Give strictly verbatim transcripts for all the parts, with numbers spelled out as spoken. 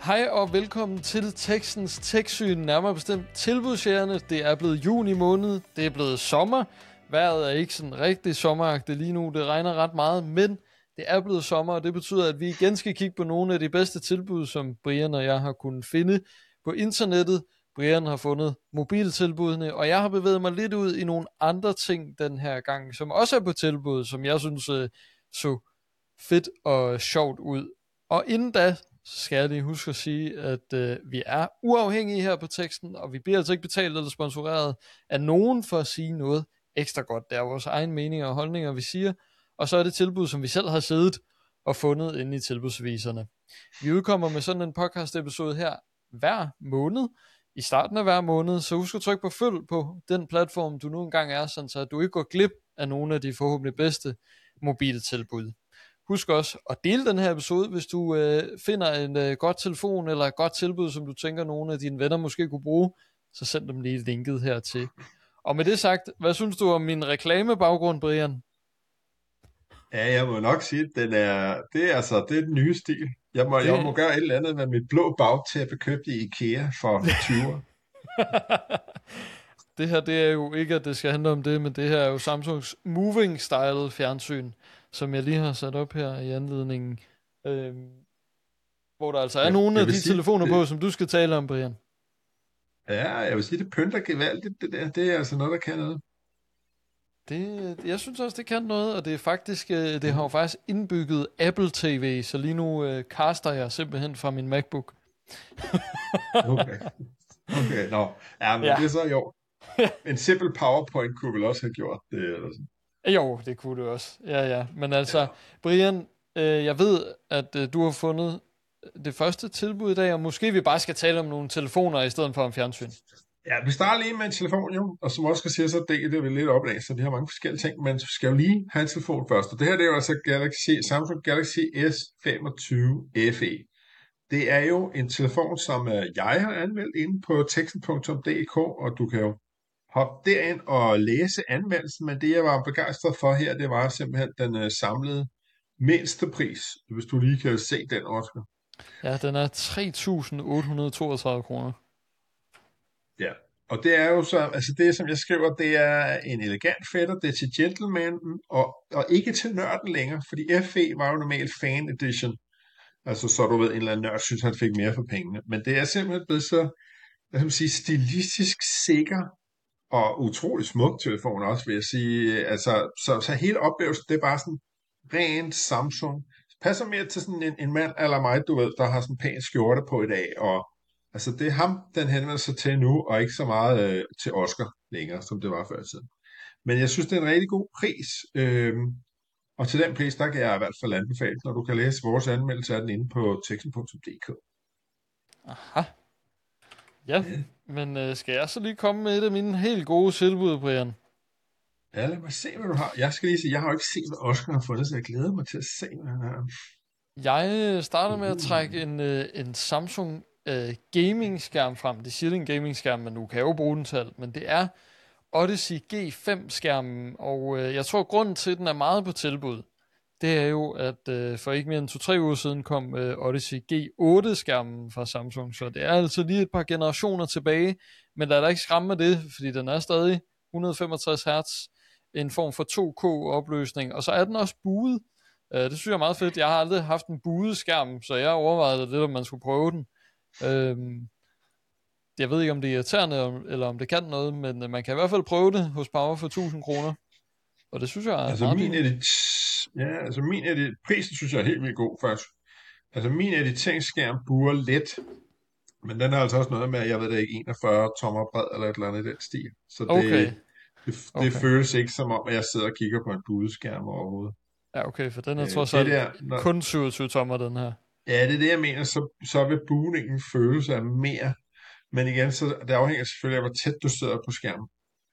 Hej og velkommen til Tekstens Tekstsyn, nærmere bestemt tilbudsjærerne. Det er blevet juni måned, det er blevet sommer. Vejret er ikke sådan rigtig sommeragtigt lige nu, det regner ret meget, men det er blevet sommer, og det betyder, at vi igen skal kigge på nogle af de bedste tilbud, som Brian og jeg har kunnet finde på internettet. Brian har fundet mobiltilbudene, og jeg har bevæget mig lidt ud i nogle andre ting den her gang, som også er på tilbud, som jeg synes uh, så fedt og sjovt ud. Og inden da skal jeg lige huske at sige, at øh, vi er uafhængige her på teksten, og vi bliver altså ikke betalt eller sponsoreret af nogen for at sige noget ekstra godt. Det er vores egen meninger og holdninger, vi siger, og så er det tilbud, som vi selv har siddet og fundet inde i tilbudsviserne. Vi udkommer med sådan en podcast episode her hver måned, i starten af hver måned, så husk at trykke på følg på den platform, du nu engang er, sådan så du ikke går glip af nogle af de forhåbentlig bedste mobiltilbud. Husk også at dele den her episode, hvis du øh, finder en øh, godt telefon eller et godt tilbud, som du tænker nogle af dine venner måske kunne bruge, så send dem lige linket hertil. Og med det sagt, hvad synes du om min reklamebaggrund, Brian? Ja, jeg må nok sige, at den er, det er altså det er den nye stil. Jeg må, det... jeg må gøre et eller andet med mit blå bagtæppe købt i IKEA for tyve år. Det her, det er jo ikke, at det skal handle om det, men det her er jo Samsungs Moving Style fjernsyn, som jeg lige har sat op her i anledningen, øhm, hvor der altså er ja, nogle af de sige, telefoner det... på, som du skal tale om, Brian. Ja, jeg vil sige, det pynter gevaldigt, det der. Det er altså noget, der kan noget. Det, jeg synes også, det kan noget, og det er faktisk, det har jo faktisk indbygget Apple T V, så lige nu uh, caster jeg simpelthen fra min MacBook. Okay, okay, nå. Ja, men ja. Det er så jo. En simpel PowerPoint kunne vel også have gjort det, eller sådan. Jo, det kunne du også. Ja, ja. Men altså, ja. Brian, øh, jeg ved, at øh, du har fundet det første tilbud i dag, og måske vi bare skal tale om nogle telefoner i stedet for en fjernsyn. Ja, vi starter lige med en telefon jo, og som også skal sige, så deler det vi lidt op af, så vi har mange forskellige ting, men vi skal jo lige have en telefon først. Og det her, det er jo altså Galaxy, Samsung Galaxy S femogtyve F E. Det er jo en telefon, som jeg har anmeldt inde på teksten punktum d k, og du kan jo hoppe derind og læse anmeldelsen, men det jeg var begejstret for her, det var simpelthen den uh, samlede mindste pris, hvis du lige kan se den, Oscar. Ja, den er tre tusind otte hundrede og toogtredive kroner. Ja, og det er jo så, altså det som jeg skriver, det er en elegant fætter, det er til gentlemanen, og, og ikke til nørden længere, fordi F E var jo normalt fan edition, altså så du ved, en eller anden nørd synes, han fik mere for pengene, men det er simpelthen blevet så, hvad skal man sige, stilistisk sikker, og utrolig smuk telefon også, vil jeg sige. Altså, så, så hele oplevelsen, det er bare sådan rent Samsung. Det passer mere til sådan en, en mand eller mig, du ved, der har sådan en pæn skjorte på i dag. Og altså, det er ham, den henvender sig til nu, og ikke så meget øh, til Oscar længere, som det var før i tiden. Men jeg synes, det er en rigtig god pris. Øhm, og til den pris, der kan jeg i hvert fald anbefale, når du kan læse vores anmeldelse af den inde på teksten punktum d k. Aha. Ja, men øh, skal jeg så lige komme med et af mine helt gode tilbud, Brian? Ja, lad mig se, hvad du har. Jeg skal lige sige, jeg har jo ikke set, hvad Oscar har fundet, så jeg glæder mig til at se, hvad han har. Jeg starter med at trække en, øh, en Samsung øh, gaming-skærm frem. Det siger det en gaming-skærm, men du kan jo bruge den til alt. Men det er Odyssey G fem-skærmen, og øh, jeg tror, grunden til, at den er meget på tilbud, det er jo, at øh, for ikke mere end to-tre uger siden kom øh, Odyssey G otte-skærmen fra Samsung, så det er altså lige et par generationer tilbage, men lad dig ikke skræmme med det, fordi den er stadig et hundrede og femogtres hertz, en form for to K-opløsning, og så er den også buet. Øh, det synes jeg er meget fedt. Jeg har aldrig haft en buet skærm, så jeg overvejede lidt, om man skulle prøve den. Øh, jeg ved ikke, om det er irriterende, eller om det kan noget, men man kan i hvert fald prøve det hos Power for tusind kroner. Og det synes jeg er altså meget min edit, ja, altså min edit, prisen synes jeg er helt vildt god faktisk. Altså min editeringsskærm buer let, men den er altså også noget med, jeg ved det ikke, enogfyrre tommer bred eller et eller andet i den stil. Så det, okay. det, det, okay. det føles ikke som om, at jeg sidder og kigger på en budeskærm overhovedet. Ja, okay, for den er trods alt der, når... kun syvogtyve tommer, den her. Ja, det er det, jeg mener. Så, så vil buningen føles af mere. Men igen, så det afhænger selvfølgelig af, hvor tæt du sidder på skærmen.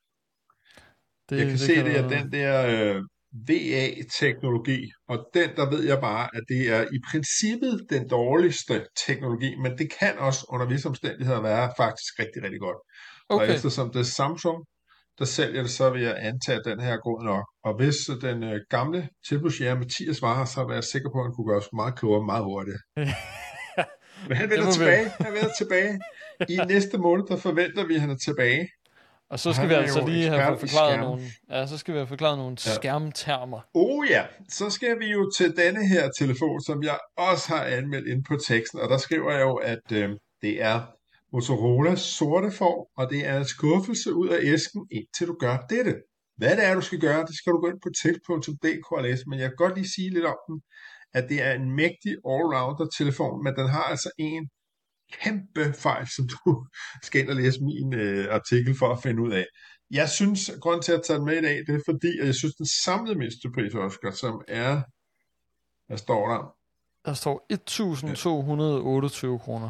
Det, jeg kan det se, kan det er den der øh, V A-teknologi, og den, der ved jeg bare, at det er i princippet den dårligste teknologi, men det kan også under visse omstændigheder være faktisk rigtig, rigtig godt. Okay. Og eftersom det er Samsung, der sælger det, så vil jeg antage, at den her er god nok. Og hvis den øh, gamle tilbudsjæger Mathias var her, så er jeg sikker på, at han kunne gøre os meget klogere meget hurtigt. Men han Det vender må vi jo. tilbage. Han vender tilbage. I næste måned, der forventer vi, at han er tilbage. Og så Og skal han vi er altså jo lige have ekspert fået i forklaret skærm. nogle, ja, så skal vi have forklaret nogle Ja. skærmtermer. Oh ja, så skal vi jo til denne her telefon, som jeg også har anmeldt ind på teksten, og der skriver jeg jo, at øh, det er Motorolas sorte form, og det er en skuffelse ud af æsken, indtil du gør dette. Hvad det er, du skal gøre, det skal du gå ind på tech punktum d k og læse, men jeg kan godt lige sige lidt om den, at det er en mægtig all-rounder-telefon, men den har altså en kæmpe fejl, som du skal ind og læse min øh, artikel for at finde ud af. Jeg synes, at grunden til at tage den med i dag, det er fordi, at jeg synes, den samlede mindstepris, Oscar, som er, hvad står der? Der står et tusind to hundrede og otteogtyve kroner.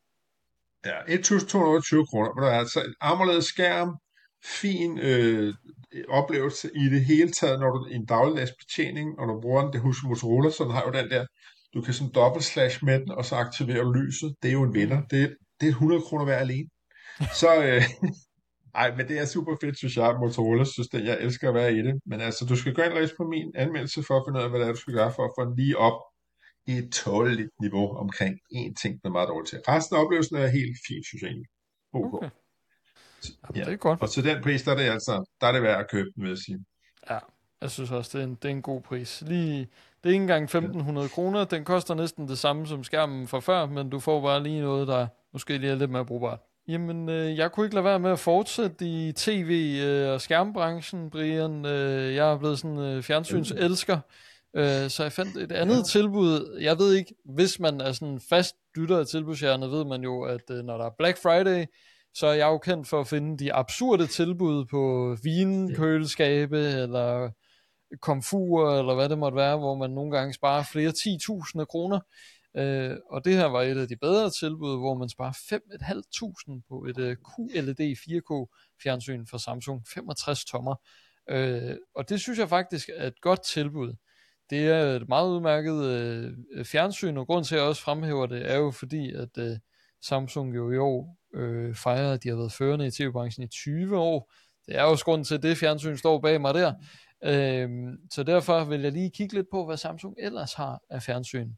Ja, et tusind to hundrede og otteogtyve kroner. Men der er altså en AMOLED-skærm, fin øh, oplevelse i det hele taget, når du i en dagligdags betjening, og du bruger den, det hos Motorola, så den har jo den der, du kan sådan dobbelt slash med den, og så aktiverer du lyset. Det er jo en vinder. Mm. Det, det er hundrede kroner værd alene. Så, øh, ej, men det er super fedt, synes jeg, Motorola synes det, jeg elsker at være i det. Men altså, du skal gå ind og læse på min anmeldelse for at finde ud af, hvad det er, du skal gøre for at få den lige op i et tåleligt niveau omkring en ting, der er meget dårligt til. Resten af oplevelsen er helt fint, synes jeg egentlig. Okay. Okay. Jamen, Ja. det er godt. Og til den pris, der er det altså, der er det værd at købe den, vil jeg sige. Ja, jeg synes også, det er en, det er en god pris. Lige, det er ikke engang femten hundrede kroner. Den koster næsten det samme som skærmen fra før, men du får bare lige noget, der måske lige er lidt mere brugbart. Jamen, øh, jeg kunne ikke lade være med at fortsætte i tv- øh, og skærmbranchen, Brian. Øh, jeg er blevet sådan øh, fjernsynselsker, øh, så jeg fandt et andet ja. tilbud. Jeg ved ikke, hvis man er sådan fast lytter af tilbudshjerne, ved man jo, at øh, når der er Black Friday, så er jeg jo kendt for at finde de absurde tilbud på vinkøleskabe, eller komfurer, eller hvad det måtte være, hvor man nogle gange sparer flere ti tusinde kroner. Øh, og det her var et af de bedre tilbud, hvor man sparer fem tusind fem hundrede på et uh, Q L E D fire K fjernsyn fra Samsung, femogtres tommer. Øh, og det synes jeg faktisk er et godt tilbud. Det er et meget udmærket øh, fjernsyn, og grund til at jeg også fremhæver det, er jo fordi, at øh, Samsung jo i år øh, fejrer, at de har været førende i tv-branchen i tyve år. Det er også grunden til, at det fjernsyn står bag mig der. Øh, så derfor vil jeg lige kigge lidt på, hvad Samsung ellers har af fjernsyn.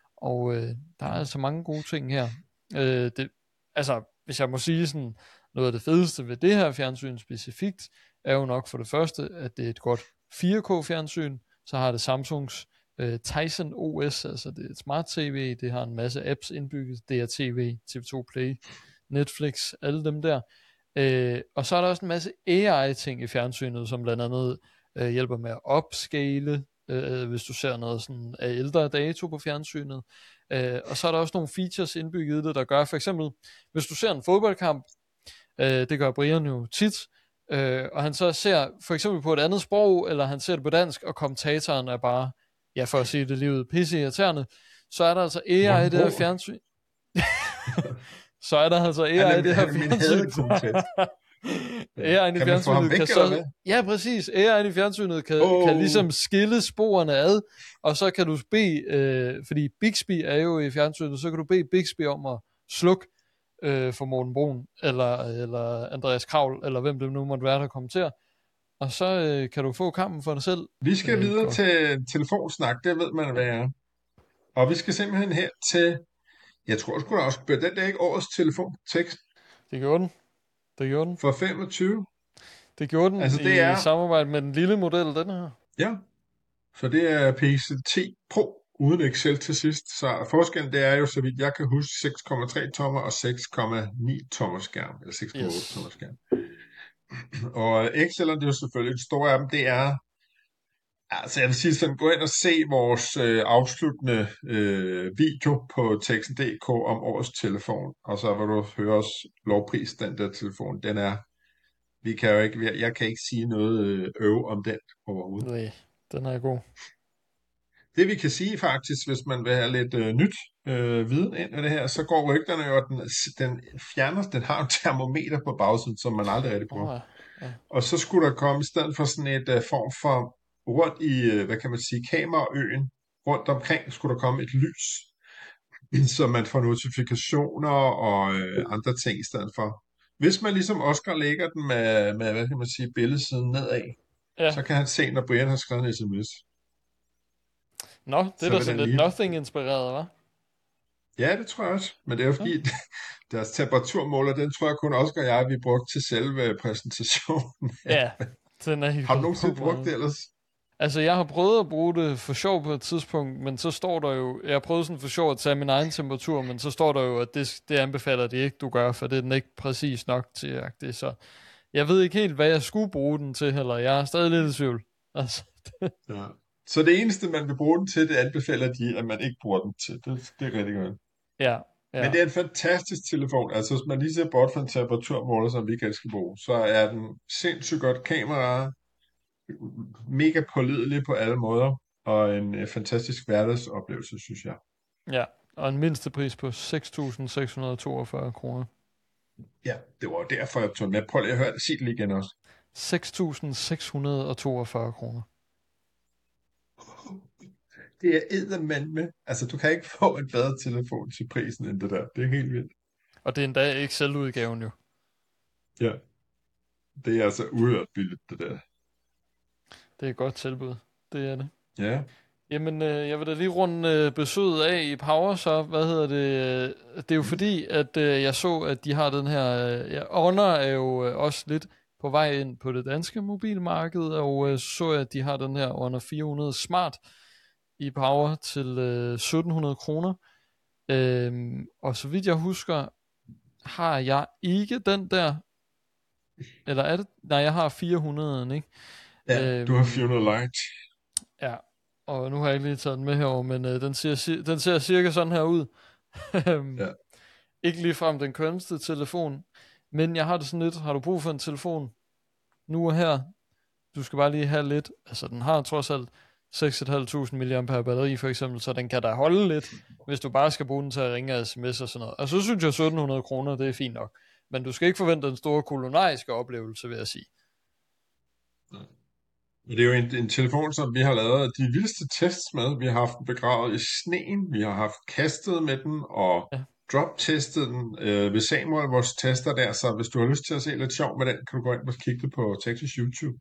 Og øh, der er altså mange gode ting her. Øh, det, altså, hvis jeg må sige sådan, noget af det fedeste ved det her fjernsyn specifikt, er jo nok for det første, at det er et godt fire K fjernsyn. Så har det Samsungs øh, Tizen O S, altså det er et smart tv, det har en masse apps indbygget, D R T V, T V to Play, Netflix, alle dem der. Øh, og så er der også en masse A I ting i fjernsynet, som blandt andet øh, hjælper med at upscale, øh, hvis du ser noget sådan af ældre dato på fjernsynet. Øh, og så er der også nogle features indbygget i det, der gør for eksempel, hvis du ser en fodboldkamp, øh, det gør Brian jo tit, øh, og han så ser for eksempel på et andet sprog, eller han ser det på dansk, og kommentatoren er bare, ja for at sige det lige ud, pisse irriterende, så er der altså A I i det her fjernsyn. så er der altså A I i det her fjernsyn. A I i fjernsynet kan så... Ja, præcis. A I i fjernsynet kan, oh. kan ligesom skille sporene ad, og så kan du bede, øh, fordi Bixby er jo i fjernsynet, så kan du bede Bixby om at slukke øh, for Morten Brun, eller, eller Andreas Kravl, eller hvem det nu måtte være, der kommenterer. Og så øh, kan du få kampen for dig selv. Vi skal øh, videre godt. til telefonsnak, det ved man, hvad er. Og vi skal simpelthen her til, jeg tror sgu da også, den der ikke årets telefontekst. Det gjorde den. Det gjorde den. For femogtyve. Det gjorde den altså, det i er... samarbejde med den lille model, den her. Ja, så det er Pixel ti Pro uden Excel til sidst. Så forskellen det er jo, så vidt jeg kan huske, seks komma tre tommer og seks komma ni tommer skærm. Eller seks komma otte yes. tommer skærm. Og Excel'erne, det er jo selvfølgelig det store af dem, det er, altså jeg vil sige sådan, gå ind og se vores øh, afsluttende øh, video på teksten punktum d k om årets telefon, og så vil du høre os lovpris, den der telefon, den er, vi kan jo ikke, jeg kan ikke sige noget øh, øv om den overhovedet. Nej, den er god. Det vi kan sige faktisk, hvis man vil have lidt øh, nyt øh, viden ind i det her, så går rygterne jo, at den, den fjerner, den har en termometer på bagsiden, som man aldrig rigtig bruger. Oh, ja. Ja. Og så skulle der komme, i stedet for sådan et uh, form for rundt i, uh, hvad kan man sige, kameraøen, rundt omkring, skulle der komme et lys, så man får notifikationer og uh, andre ting i stedet for. Hvis man ligesom Oscar lægger den med, med hvad kan man sige, billedsiden nedad, ja. Så kan han se, når Brian har skrevet en sms. Nå, det er da sådan lidt Nothing-inspireret, hva'? Ja, det tror jeg også. Men det er jo Ja, fordi, deres temperaturmåler, den tror jeg kun Oscar og jeg, vi brugte til selve præsentationen. ja, den er Har du ikke nogensinde brugt brugt det meget. ellers? Altså, jeg har prøvet at bruge det for sjov på et tidspunkt, men så står der jo, jeg har prøvet sådan for sjov at tage min egen temperatur, men så står der jo, at det, det anbefaler de ikke, du gør, for det er den ikke præcis nok til, det. Så jeg ved ikke helt, hvad jeg skulle bruge den til heller. Jeg er stadig lidt i tvivl. Altså, Ja. Så det eneste, man vil bruge den til, det anbefaler de, at man ikke bruger den til. Det, det er rigtig godt. ja, Men ja, det er en fantastisk telefon. Altså, hvis man lige ser bort fra en temperaturmåler, som vi ikke skal bruge, så er den sindssygt godt kamera, mega pålidelig på alle måder, og en øh, fantastisk hverdagsoplevelse, synes jeg. ja. Og en mindste pris på seks tusind seks hundrede og toogfyrre kroner. Ja, det var derfor, jeg tog den med. Prøv lige at høre det. Sig det lige igen også. seks tusind seks hundrede og toogfyrre kroner. Det er eddermand med. Altså, du kan ikke få en bedre telefon til prisen end det der. Det er helt vildt. Og det er endda ikke selvudgaven jo. Ja, det er altså uhørt billigt, det der. Det er et godt tilbud. Det er det. Ja, Jamen, øh, jeg vil da lige runde øh, besøget af i Power, så hvad hedder det? Øh, det er jo fordi, at øh, jeg så, at de har den her... Øh, ja, Honor er jo øh, også lidt på vej ind på det danske mobilmarked, og øh, så jeg, at de har den her Honor fire hundrede Smart i Power til øh, sytten hundrede kroner. Øhm, og så vidt jeg husker, har jeg ikke den der, eller er det? Nej, jeg har fire hundrede, ikke? ja, du har Øhm, fire hundrede Lite. ja, og nu har jeg ikke lige taget den med herover, men øh, den, ser, ci- den ser cirka sådan her ud. Øhm, Ja. ikke ligefrem den kønneste telefon, men jeg har det sådan lidt, har du brug for en telefon nu og her? Du skal bare lige have lidt, altså den har trods alt seks tusind fem hundrede mAh batteri for eksempel, så den kan da holde lidt, hvis du bare skal bruge den til at ringe og sms og sådan noget. Og så synes jeg sytten hundrede kroner, det er fint nok. Men du skal ikke forvente den store kulinariske oplevelse, vil jeg sige. Det er jo en, en telefon, som vi har lavet de vildeste tests med. Vi har haft den begravet i sneen, vi har haft kastet med den og Ja. drop-testet den øh, ved Samuel, vores tester der. Så hvis du har lyst til at se lidt sjov med den, kan du gå ind og kigge det på Texas YouTube.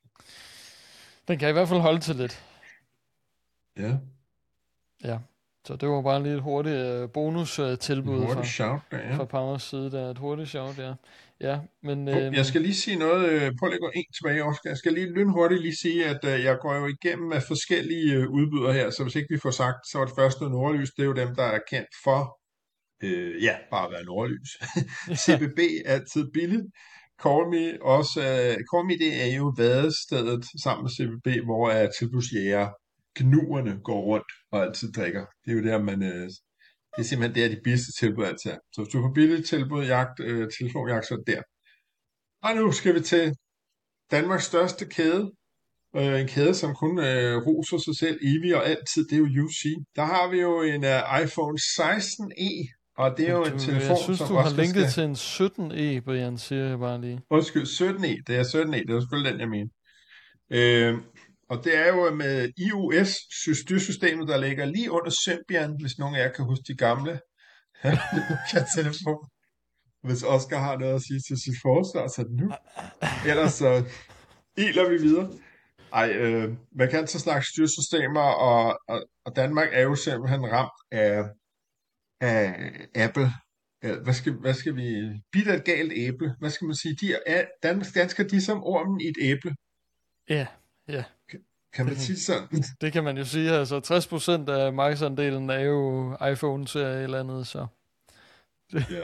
Den kan i hvert fald holde til lidt. Ja, Ja. Så det var bare lige et hurtigt øh, bonus øh, en tilbud hurtig fra, shout der, ja. fra Powers side. Der er et hurtigt shout, ja. Ja, men... Oh, jeg Øh, skal lige sige noget, øh, prøv lige at gå en tilbage, Oscar. Jeg skal lige lynhurtigt lige sige, at øh, jeg går jo igennem af forskellige øh, udbydere her, så hvis ikke vi får sagt, så var det første Nordlys, det er jo dem, der er kendt for, øh, ja, bare at være Nordlys. ja, C B B er altid billigt. Call Me også, øh, Call Me det er jo vadestedet sammen med C B B, hvor er tilbudsjæger gnuerne går rundt og altid drikker. Det er jo der, man, øh, det er simpelthen det er de billigste tilbud altid er. Så hvis du får billigt tilbud, jagt, øh, telefonjagt, så er det der. Og nu skal vi til Danmarks største kæde. Øh, en kæde, som kun øh, roser sig selv evigt og altid. Det er jo U C. Der har vi jo en uh, iPhone seksten e, og det er men jo en du, jeg telefon, synes, som du har Oscar linket skal... til en sytten E, Brian, siger jeg bare lige. Undskyld, sytten e. Det er sytten e. Det er selvfølgelig den, jeg mener. Øh, og det er jo med I O S, styrsystemet, der ligger lige under Symbian, hvis nogen af jer kan huske de gamle. Det kan telefon. Hvis Oscar har noget at sige til sit forsvar, så er det nu. Ellers så iler vi videre. Ej, øh, man kan så snakke styresystemer, og, og, og Danmark er jo simpelthen ramt af, af Apple. Ja, hvad, skal, hvad skal vi... Bidt af et galt æble. Hvad skal man sige? De er, dansk, dansker, de er som ormen i et æble. Ja, ja. Kan man Det, sige sådan? det kan man jo sige. Altså tres procent af markedsandelen er jo iPhone-serie eller andet, så... Ja.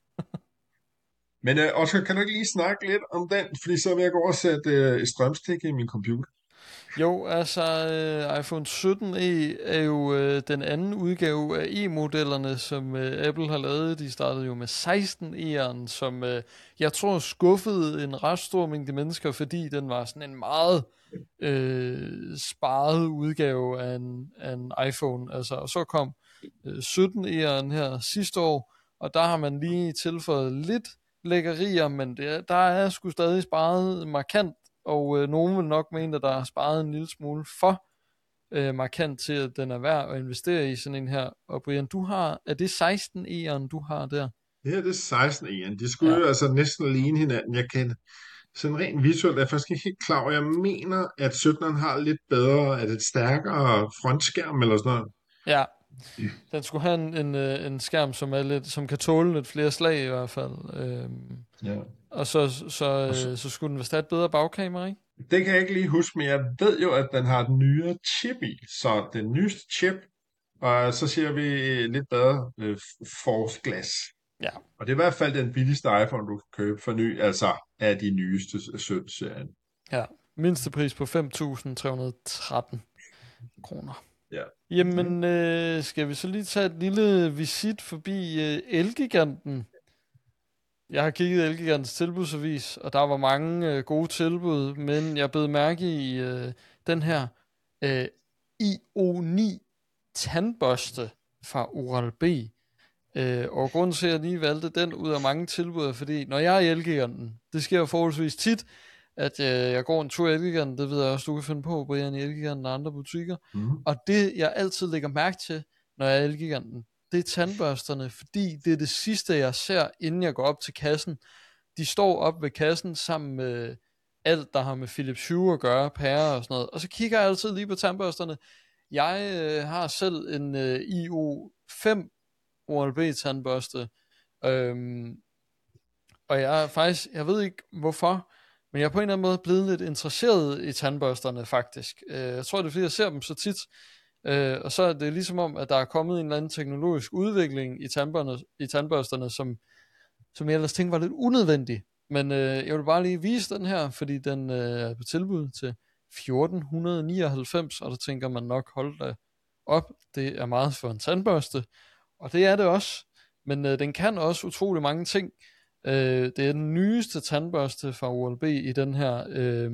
Men øh, Oscar, kan du ikke lige snakke lidt om den? Fordi så vil jeg gå over og sætte øh, et strømstik i min computer. Jo, altså øh, iPhone sytten E er jo øh, den anden udgave af E-modellerne, som øh, Apple har lavet. De startede jo med seksten E'eren, som øh, jeg tror skuffede en ret stor mængde mennesker, fordi den var sådan en meget øh, sparet udgave af en, af en iPhone. Altså, og så kom øh, sytten E'eren her sidste år, og der har man lige tilføjet lidt lækkerier, men det, der er sgu stadig sparet markant, og øh, nogen vil nok mene, at der er sparet en lille smule for øh, markant til, at den er værd at investere i sådan en her. Og Brian, du har, er det seksten E'eren, du har der? Det her det er seksten E'eren. De skulle Ja, jo altså næsten ligne hinanden. Jeg kan sådan rent visuelt er jeg faktisk ikke helt klar over. Jeg mener, at syttenen har lidt bedre, at et stærkere frontskærm eller sådan noget. ja, Den skulle have en, en, øh, en skærm, som, er lidt, som kan tåle lidt flere slag i hvert fald. Øhm, Ja. og så, så, Og så, øh, så skulle den vist have et bedre bagkamera, ikke? det kan jeg ikke lige huske, men jeg ved jo, at den har den nyere chip i. Så den nyeste chip, og så siger vi lidt bedre øh, force glas. Ja. Og det er i hvert fald den billigste iPhone, du kan købe for ny, altså af de nyeste sytten-serien. Ja. Mindste pris på fem tusind tre hundrede og tretten kroner. Ja. Jamen, øh, skal vi så lige tage et lille visit forbi øh, Elgiganten? Jeg har kigget Elgigantens tilbudsavis, og der var mange øh, gode tilbud, men jeg bed mærke i øh, den her øh, I O ni tandbørste fra Oral-B. Øh, og grunden til, at jeg lige valgte den ud af mange tilbud, er fordi, når jeg er i Elgiganten, det sker jo forholdsvis tit, at øh, jeg går en tur i Elgiganten, det ved jeg også, du kan finde på, Brian, i Elgiganten og andre butikker. Mm. Og det, jeg altid lægger mærke til, når jeg er i Elgiganten, det er tandbørsterne, fordi det er det sidste, jeg ser, inden jeg går op til kassen. De står op ved kassen sammen med alt, der har med Philips Hue at gøre, pærer og sådan noget. Og så kigger jeg altid lige på tandbørsterne. Jeg øh, har selv en øh, I O fem Oral-B tandbørste. Øhm, og jeg er faktisk, jeg ved ikke hvorfor, men jeg er på en eller anden måde blevet lidt interesseret i tandbørsterne faktisk. Øh, jeg tror det er fordi jeg ser dem så tit. Øh, og så er det ligesom om, at der er kommet en eller anden teknologisk udvikling i, i tandbørsterne, som, som jeg ellers tænkte var lidt unødvendig. Men øh, jeg vil bare lige vise den her, fordi den øh, er på tilbud til fjorten nioghalvfems, og der tænker man nok, hold da op, det er meget for en tandbørste. Og det er det også, men øh, den kan også utrolig mange ting. Øh, det er den nyeste tandbørste fra Oral-B i den her øh,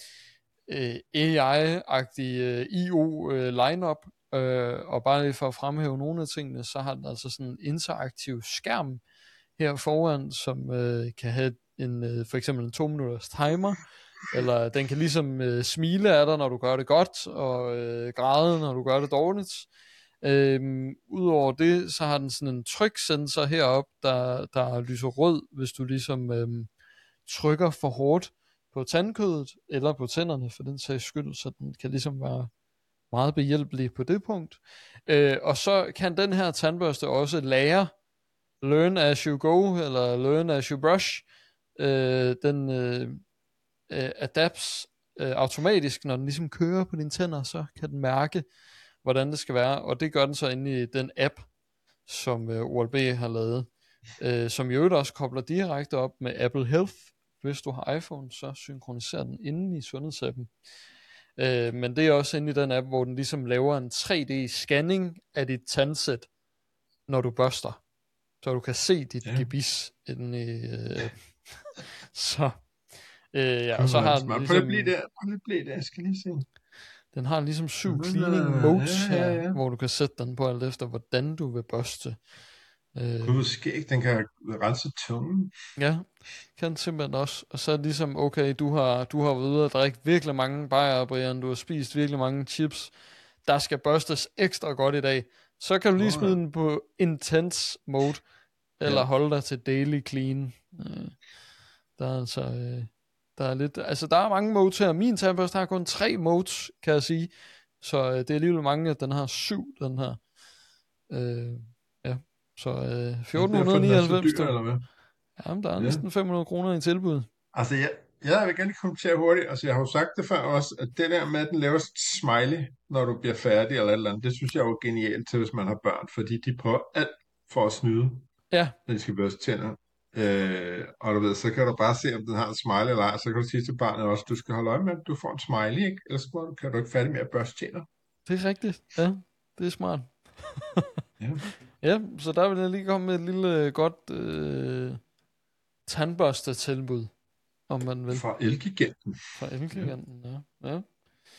øh, A I-agtige øh, I O øh, lineup. Øh, og bare lige for at fremhæve nogle af tingene, så har den altså sådan en interaktiv skærm her foran, som øh, kan have en, øh, for eksempel en to minutters timer, eller den kan ligesom øh, smile af dig, når du gør det godt, og øh, græde, når du gør det dårligt. Øhm, Udover det, så har den sådan en tryksensor heroppe, der, der lyser rød, hvis du ligesom øhm, trykker for hårdt på tandkødet, eller på tænderne for den sags skyld, så den kan ligesom være meget behjælpelig på det punkt. Øh, og så kan den her tandbørste også lære learn as you go, eller learn as you brush. Øh, den øh, øh, adapts øh, automatisk, når den ligesom kører på dine tænder, så kan den mærke, hvordan det skal være, og det gør den så inde i den app, som øh, Oral-B har lavet, øh, som i øvrigt også kobler direkte op med Apple Health. Hvis du har iPhone, så synkroniserer den inde i sundhedsappen. Øh, men det er også inde i den app, hvor den ligesom laver en tre D-scanning af dit tandsæt, når du børster, så du kan se dit Ja. gebis inde i... Øh, så... Øh, ja, og Prøv så har at- den Prøv lige ligesom... at blive der. Prøv lige at blive der. Jeg skal lige se. Den har ligesom syv Mhm, cleaning modes ja, ja, her, ja. hvor du kan sætte den på alt efter, hvordan du vil børste. Øh, Gud, skæg. Den kan rense tungen. ja, kan den simpelthen også. Og så er det ligesom, okay, du har, du har været ude at drikke virkelig mange bajer, Brian, du har spist virkelig mange chips, der skal børstes ekstra godt i dag. Så kan du lige Åh, smide ja. den på intense mode, eller Ja. holde dig til daily clean. Øh, der er altså... Øh, der er lidt, altså der er mange modes her. Min tandbørste har kun tre modes, kan jeg sige. Så øh, det er alligevel mange, at den har syv, den her. Øh, ja, så øh, fjorten nioghalvfems. Dyr, eller hvad? Jamen, der er Ja. næsten fem hundrede kroner i tilbud. Altså, jeg, jeg vil gerne kommentere hurtigt. Altså, jeg har jo sagt det før også, at det der med, at den laver et smiley, når du bliver færdig eller et eller andet, det synes jeg er jo genialt til, hvis man har børn, fordi de prøver alt for at snyde, Ja, når de skal børste tænder. Øh, og du ved, så kan du bare se, om den har en smiley eller ej, så kan du sige til barnet også, du skal holde øje med, at du får en smiley, ikke? Ellers kan du ikke færdig med at børste tænder. det er rigtigt. Ja, det er smart. Ja. Ja, så der vil jeg lige komme med et lille godt øh, tandbørste-tilbud, om man vil. Fra Elgiganten. Fra Elgiganten, ja. Ja,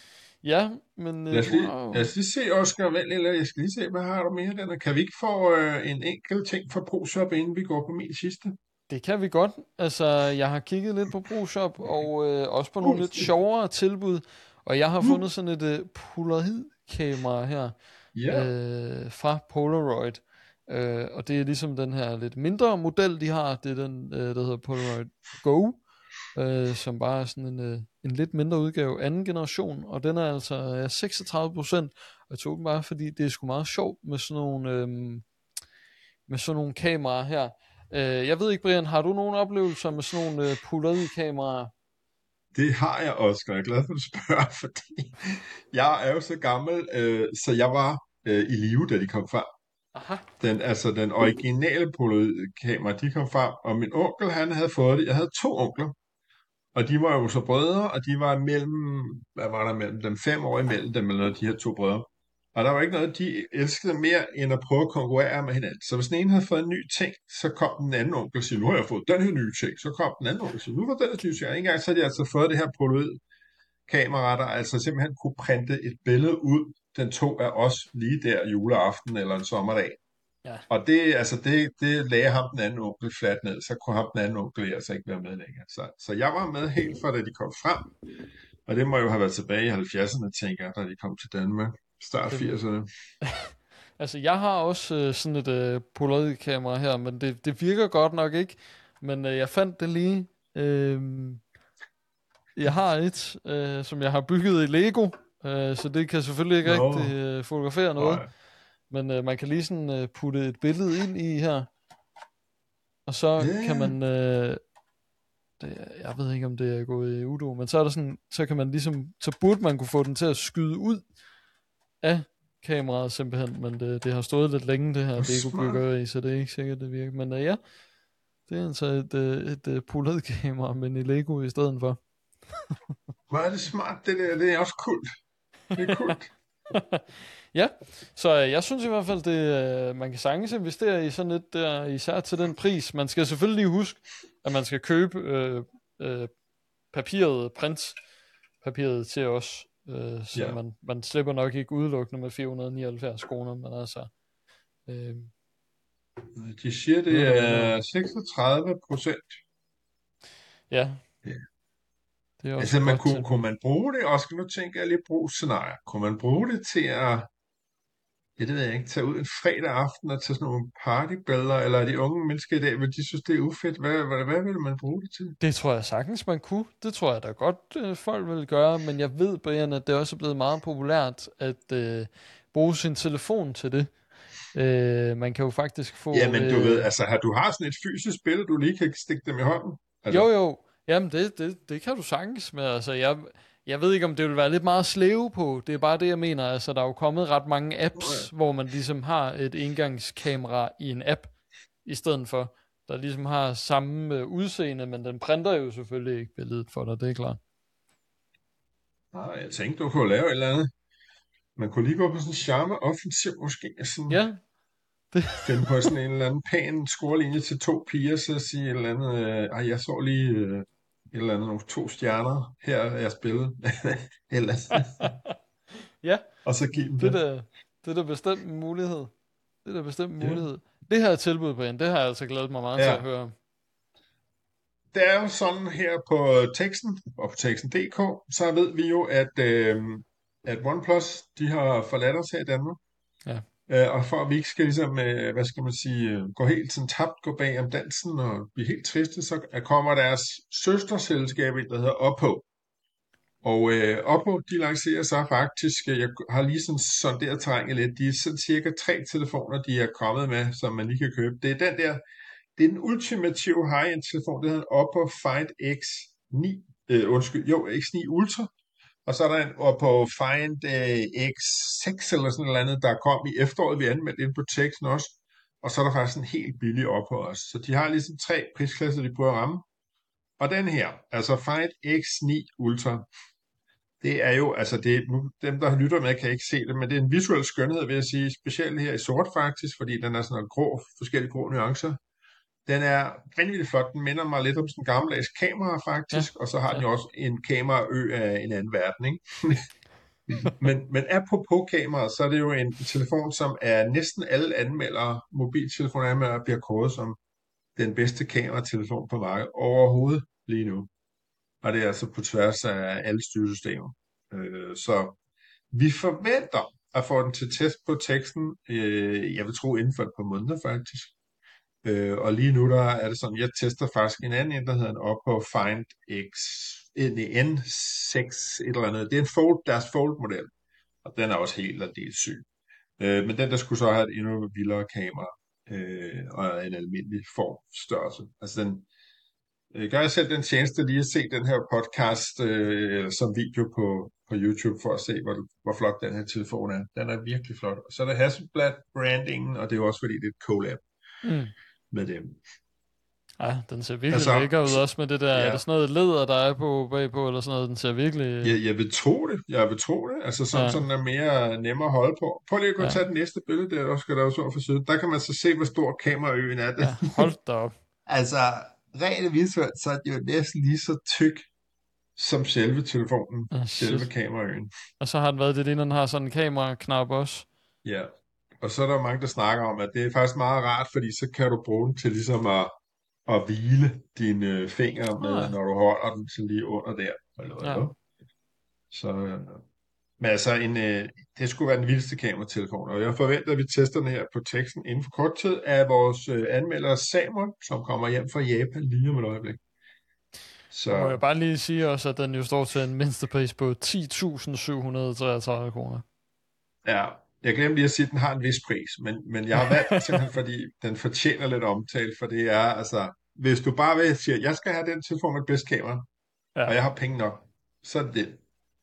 ja men øh, Lad os lige, wow. lad os lige se, Oscar, vent, eller jeg skal lige se, hvad har du mere der? Kan vi ikke få øh, en enkelt ting fra ProShop, inden vi går på min sidste? Det kan vi godt. Altså, jeg har kigget lidt på ProShop, og øh, også på nogle lidt sjovere tilbud. Og jeg har fundet sådan et øh, Polaroid-kamera her Ja. øh, fra Polaroid. Øh, og det er ligesom den her lidt mindre model, de har. Det er den, øh, der hedder Polaroid Go. øh, som bare er sådan en, øh, en lidt mindre udgave, anden generation, og den er altså øh, seksogtredive procent, og jeg tog den bare, fordi det er sgu meget sjovt med sådan nogle, øh, med sådan nogle kameraer her. Øh, jeg ved ikke, Brian, har du nogle oplevelser med sådan nogle øh, Polaroid-kameraer? Det har jeg også, og jeg er glad for, at du spørger, fordi jeg er jo så gammel, øh, så jeg var øh, i live, da de kom frem. Aha. Den, altså den originale Polaroid-kamera, de kom frem, og min onkel, han havde fået det. Jeg havde to onkler, og de var jo så brødre, og de var mellem, hvad var der mellem dem, fem år imellem dem, eller noget, de her to brødre. Og der var ikke noget, de elskede mere, end at prøve at konkurrere med hinanden. Så hvis den ene havde fået en ny ting, så kom den anden onkel og siger, nu har jeg fået den her nye ting. Så kom den anden onkel og siger, nu var den her nye ting. Og en gang så havde de altså fået det her Polaroid kamera, der altså simpelthen kunne printe et billede ud, den tog af os lige der juleaften eller en sommerdag. Ja. Og det, altså det, det lagde ham den anden onkel fladt ned, så kunne ham den anden onkel altså ikke være med længere. Så, så jeg var med helt fra da de kom frem, og det må jo have været tilbage i halvfjerdserne, tænker jeg, da de kom til Danmark. Start Det- firserne. Altså, jeg har også øh, sådan et øh, Polaroid-kamera her, men det, det virker godt nok ikke. Men øh, jeg fandt det lige. Øh, jeg har et, øh, som jeg har bygget i Lego, øh, så det kan selvfølgelig ikke Nå. rigtig øh, fotografere noget. Nej. Men øh, man kan lige sådan øh, putte et billede ind i her, og så Ja. kan man... Øh, det, jeg ved ikke, om det er gået i Udo, men så er der sådan, så kan man ligesom, så burde man kunne få den til at skyde ud af kameraet simpelthen, men det, det har stået lidt længe, det her Hvor Lego-byggeri, så det er ikke sikkert, det virker. Men uh, ja, det er altså et, uh, et uh, Polaroid-kamera, men i Lego i stedet for. Hvor er det smart, det der. Det er også kult. Det er kult. Ja, så uh, jeg synes i hvert fald, det uh, man kan sagtens investere i sådan et der, især til den pris. Man skal selvfølgelig lige huske, at man skal købe uh, uh, papiret, printpapiret til os, uh, så Ja. man, man slipper nok ikke udelukkende med fire hundrede og nioghalvfjerds kroner, men altså... Uh, De siger, det er seksogtredive procent. ja, Ja. det er også Altså, et man godt kunne, tilbud. kunne man bruge det, og skal nu tænke jeg lidt brugsscenarie. Kunne man bruge det til at, ja, det ved jeg ikke, tage ud en fredag aften og tage sådan nogle partybilleder, eller er de unge mennesker i dag, vil de synes, det er ufedt? Hvad, hvad, hvad vil man bruge det til? Det tror jeg sagtens, man kunne. Det tror jeg da godt, øh, folk vil gøre. Men jeg ved, Brian, at det også er blevet meget populært at øh, bruge sin telefon til det. Øh, man kan jo faktisk få... Jamen, du øh, ved, altså, har, du har sådan et fysisk billede, du lige kan stikke dem i hånden? Altså, Jo, jo. Jamen, det, det, det kan du sagtens med. Altså, jeg, jeg ved ikke, om det vil være lidt meget slæve på. Det er bare det, jeg mener. Altså, der er jo kommet ret mange apps, hvor man ligesom har et engangskamera i en app, i stedet for, der ligesom har samme øh, udseende, men den printer jo selvfølgelig ikke billedet for dig, det er klart. nej, jeg tænkte, du kunne lave et eller andet. Man kunne lige gå på sådan en charme-offensiv måske, og sådan Ja, det, finde på sådan en eller anden pæn scorelinje til to piger, så sige et eller andet, øh, ej, jeg så lige øh, et eller andet, nogle to stjerner, her er jeg spillet, eller, ja, og så give dem det det. er da, det er da bestemt en mulighed. Det er da bestemt en Ja. mulighed. Det her tilbud på en, det har jeg altså glædet mig meget Ja. til at høre om. Det er jo sådan her på teksten, og på teksten punktum d k, så ved vi jo, at, øh, at OnePlus, de har forladt os her i Danmark. Ja. Øh, og for at vi ikke skal ligesom, øh, hvad skal man sige, øh, gå helt sådan tabt, gå bag om dansen og blive helt triste, så kommer deres søsterselskab ind, der hedder Oppo. Og øh, Oppo, de lancerer så faktisk, øh, jeg har lige sådan sonderet terrænet lidt, de er sådan cirka tre telefoner, de er kommet med, som man lige kan købe. Det er den der, det er den ultimative high-end telefon, det hedder en Oppo Find X ni, øh, undskyld, jo, X ni Ultra. Og så er der en Oppo Find øh, X seks eller sådan noget andet, der kom i efteråret, vi anmeldte ind på teksten også. Og så er der faktisk en helt billig Oppo også. Så de har ligesom tre prisklasser, de prøver at ramme. Og den her, altså Find X ni Ultra, det er jo, altså det, nu, dem der lytter med kan ikke se det, men det er en visuel skønhed, vil jeg sige, specielt her i sort faktisk, fordi den er sådan en grå, forskellige grå nuancer. Den er vanvittigt flot, den minder mig lidt om sådan en gammeldags kamera faktisk, ja, og så har den jo også en kameraø af en anden verden, ikke? men, men apropos kamera, så er det jo en telefon, som er næsten alle anmeldere, mobiltelefonanmeldere, bliver kåret som den bedste kameratelefon på markedet overhovedet lige nu. Og det er altså på tværs af alle styresystemer. Øh, så vi forventer at få den til test på teksten, øh, jeg vil tro inden for et par måneder faktisk. Øh, og lige nu der er det sådan, jeg tester faktisk en anden en, der hedder en Oppo Find X, N seks, et eller andet. Det er en fold, deres Fold-model, og den er også helt aldeles syg. Øh, men den der skulle så have et endnu vildere kamera, øh, og en almindelig formstørrelse. Altså den, øh, gør jeg selv den tjeneste lige at se den her podcast øh, som video på, på YouTube, for at se, hvor, hvor flot den her telefon er. Den er virkelig flot. Og så er der Hasselblad brandingen, og det er jo også fordi, det er et collab Mm. med dem. Ja, den ser virkelig Altså, lækker ud også med det der, ja. er det sådan noget læder, der er på bagpå, eller sådan noget, den ser virkelig... Jeg, jeg vil tro det, jeg vil tro det, altså sådan, Ja. ja. sådan er mere nemmere at holde på. Prøv lige at gå og Ja. tage det næste billede, der også skal der også over for siden. Der kan man så se, hvor stor kameraøen er. Ja, hold da op. Altså, rent visuelt, så er det jo næsten lige så tyk som selve telefonen, Ah, selve shit. kameraøen. Og så har den været det, inden den har sådan en kameraknap også. Ja, og så er der mange, der snakker om, at det er faktisk meget rart, fordi så kan du bruge den til ligesom at, at hvile dine fingre med, Ah. når du holder den sådan lige under der. Eller hvad, Ja. Så, øh, men altså, en, øh, det skulle være den vildeste kameratelefon, og jeg forventer, at vi tester den her på teksten inden for kort tid af vores øh, anmelder Samuel, som kommer hjem fra Japan lige om et øjeblik. Så må Så jeg bare lige sige også, at den jo står til en mindstepris på ti tusind syv hundrede og treogtredive kroner. ja, jeg glemte lige at sige, at den har en vis pris, men, men jeg har valgt den simpelthen, fordi den fortjener lidt omtale, for det er altså, hvis du bare vil sige, at jeg skal have den telefon med bedst kamera, Ja. og jeg har penge nok, så er det det.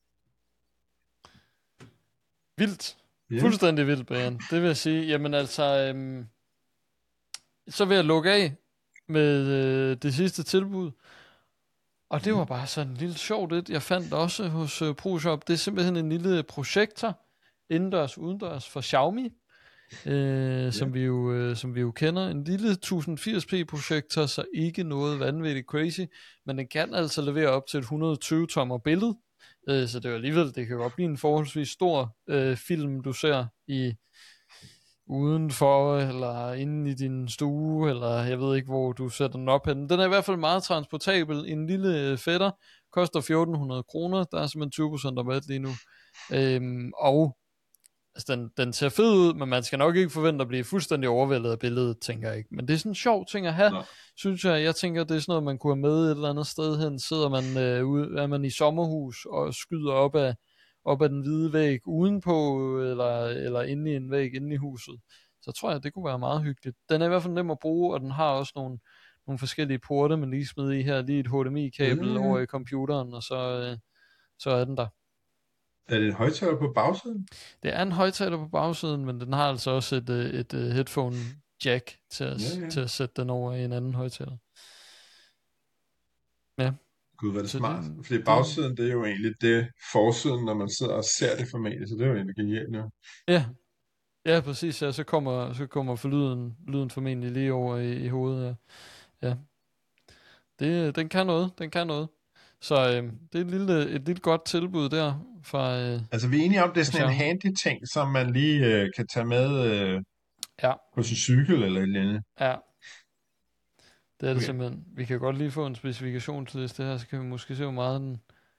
Vildt. Ja. Fuldstændig vildt, Brian. Det vil jeg sige. Jamen altså, øhm, så vil jeg lukke af med øh, det sidste tilbud. Og det var bare sådan en lille sjovt et, jeg fandt også hos øh, ProShop. Det er simpelthen en lille projektor, indendørs, udendørs, for Xiaomi, øh, som, vi jo, øh, som vi jo kender. En lille tusind firs p projektor, så ikke noget vanvittigt crazy, men den kan altså levere op til et et hundrede og tyve tommer billede. Øh, så det er jo alligevel, det kan godt blive en forholdsvis stor øh, film, du ser i udenfor, eller inde i din stue, eller jeg ved ikke, hvor du sætter den op hen. Den er i hvert fald meget transportabel. En lille fætter koster fjorten hundrede kroner. Der er simpelthen tyve procent rabat lige nu. Øhm, og altså, den, den ser fed ud, men man skal nok ikke forvente at blive fuldstændig overvældet af billedet, tænker jeg ikke. Men det er sådan en sjov ting at have, Nå. synes jeg. Jeg tænker, det er sådan noget, man kunne have med et eller andet sted hen. Sidder man, øh, ude, er man i sommerhus og skyder op af op ad den hvide væg udenpå, eller, eller inde i en væg inde i huset, så tror jeg, det kunne være meget hyggeligt. Den er i hvert fald nem at bruge, og den har også nogle, nogle forskellige porte, man lige smider i her, lige et H D M I-kabel Mm. over i computeren, og så, øh, så er den der. Er det en højtaler på bagsiden? Det er en højtaler på bagsiden, men den har altså også et, et, et, et headphone jack til at, Ja, ja. til at sætte den over i en anden højtaler. Ja. Gud, hvad er det Så smart. det- Fordi bagsiden, det er jo egentlig det forsiden, når man sidder og ser det formentlig, så det er jo egentlig genialt. Ja. Ja, ja præcis. Ja, så kommer, så kommer for lyden, lyden formentlig lige over i, i hovedet. Ja. Ja. Det, den kan noget, den kan noget. Så øh, det er et lille, et lille godt tilbud der fra... Øh, Altså, vi er enige om, det er sådan en Xiaomi. handy ting, som man lige øh, kan tage med øh, ja, på sin cykel eller et eller andet. ja. Det er det Okay. simpelthen. Vi kan godt lige få en specifikationsliste her, så kan vi måske se, hvor meget den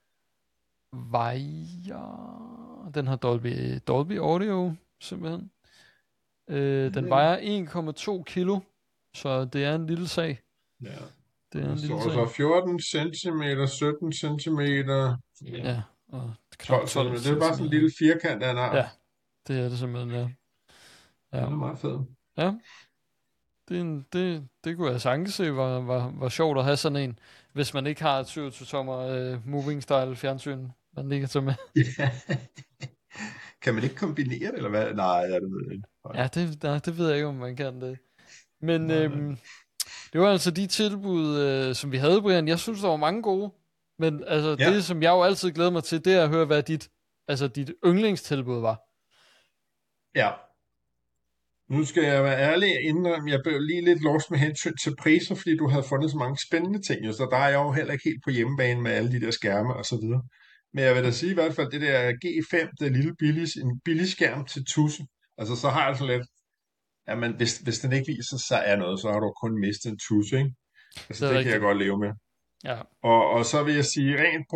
vejer. Den har Dolby, Dolby Audio, simpelthen. Øh, den Mm. vejer en komma to kilo, så det er en lille sag. Ja. Det er Der en lille står sag. så fjorten centimeter, sytten centimeter, Ja, og tolv centimeter. Det er bare sådan en lille firkant af en art. Ja, det er det simpelthen, ja. Ja. Ja, Den er meget fed. ja. Det, er en, det, det kunne jeg sagtens se var, var, var sjovt at have sådan en, hvis man ikke har et syvogtyve tommer uh, moving style fjernsyn, man lige kan tage med. Ja. Kan man ikke kombinere det, eller hvad? Nej, ja, det ved jeg ikke. Nej. Ja, det, nej, det ved jeg ikke, om man kan det. Men Nej, nej. øhm, det var altså de tilbud, øh, som vi havde, Brian. Jeg synes, der var mange gode. Men altså, Ja. det, som jeg jo altid glæder mig til, det er at høre, hvad dit, altså, dit yndlingstilbud var. Ja. Nu skal jeg være ærlig indrømme, jeg blev lige lidt lost med hensyn til priser, fordi du havde fundet så mange spændende ting, jo, så der er jeg jo heller ikke helt på hjemmebane med alle de der skærme og så videre. Men jeg vil da sige i hvert fald, det der G fem, det lille billig, en billig skærm til tusse, altså så har jeg altså lidt, jamen hvis, hvis den ikke viser sig er noget, så har du kun mistet en tusse, ikke? Altså Det det, er det kan jeg rigtigt. godt leve med. Ja, Og, og så vil jeg sige, rent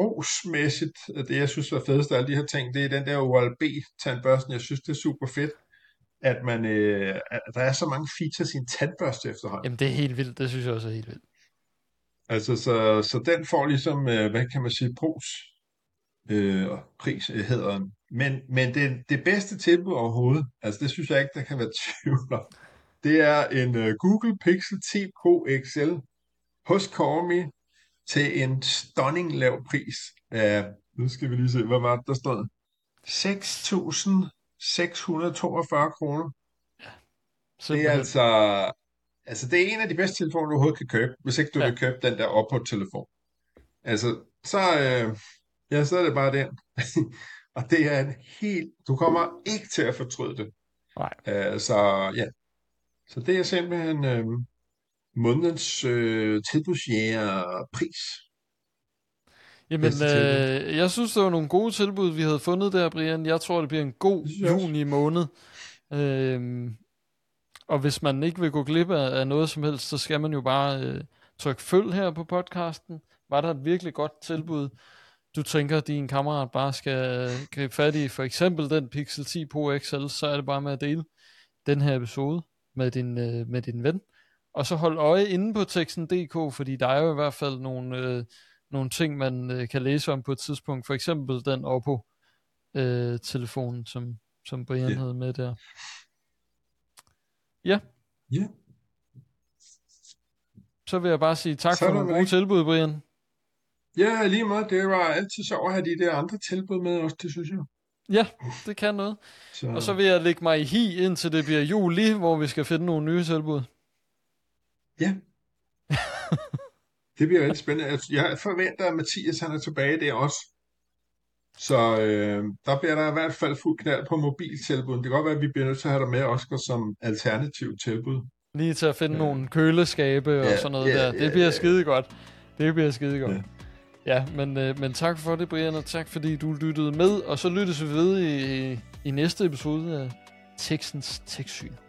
brugsmæssigt, det jeg synes var fedest af alle de her ting, det er den der O L B-tandbørsten, jeg synes det er super fedt. at, man, øh, at der er så mange features i en tandbørste efterhånden. Jamen, det er helt vildt. Det synes jeg også er helt vildt. Altså, så, så den får ligesom, øh, hvad kan man sige, pros øh, pris øh, hedder den. Men, men det, det bedste tilbud overhovedet, altså det synes jeg ikke, der kan være tvivl om, det er en uh, Google Pixel ti Pro X L hos Xiaomi til en stunning lav pris. Ja, nu skal vi lige se, hvad var det, der stod? seks tusind seks hundrede og toogfyrre kroner. Det er altså, altså, det er en af de bedste telefoner, du overhovedet kan købe, hvis ikke du ja. vil købe den der op-på-telefon. Altså, så, øh, ja, så er det bare den. Og det er en helt, du kommer ikke til at fortryde det. Nej. Uh, så ja, så det er simpelthen øh, månedens øh, tilbudsjæger pris. Jamen, øh, jeg synes, det var nogle gode tilbud, vi havde fundet der, Brian. Jeg tror, det bliver en god juni måned. Øhm, og hvis man ikke vil gå glip af, af noget som helst, så skal man jo bare øh, trykke følg her på podcasten. Var der et virkelig godt tilbud, du tænker, at din kammerat bare skal gribe fat i, for eksempel den Pixel ti Pro X L, så er det bare med at dele den her episode med din, øh, med din ven. Og så hold øje inde på teksten punktum d k, fordi der er jo i hvert fald nogle, øh, nogle ting, man øh, kan læse om på et tidspunkt. For eksempel den Oppo-telefonen, øh, som, som Brian yeah. havde med der. Ja. Ja. Yeah. Så vil jeg bare sige tak så for nogle gode tilbud, Brian. Ja, lige meget. Det var altid sjovt at have de der andre tilbud med også, det synes jeg. Ja, det kan noget. Så. Og så vil jeg lægge mig i hi, indtil det bliver juli, hvor vi skal finde nogle nye tilbud. Ja. Det bliver rigtig spændende. Jeg forventer, at Mathias han er tilbage der også. Så øh, der bliver der i hvert fald fuld knald på mobiltilbud. Det kan godt være, at vi bliver nødt til at have dig med, Oscar, som alternativ tilbud. Lige til at finde ja. nogle køleskabe og ja, sådan noget ja, der. Det ja, bliver ja, skide godt. Det bliver skide godt. Ja. Ja, men, øh, men tak for det, Brian, og tak fordi du lyttede med. Og så lyttes vi ved i, i næste episode af Techsens Techsyn.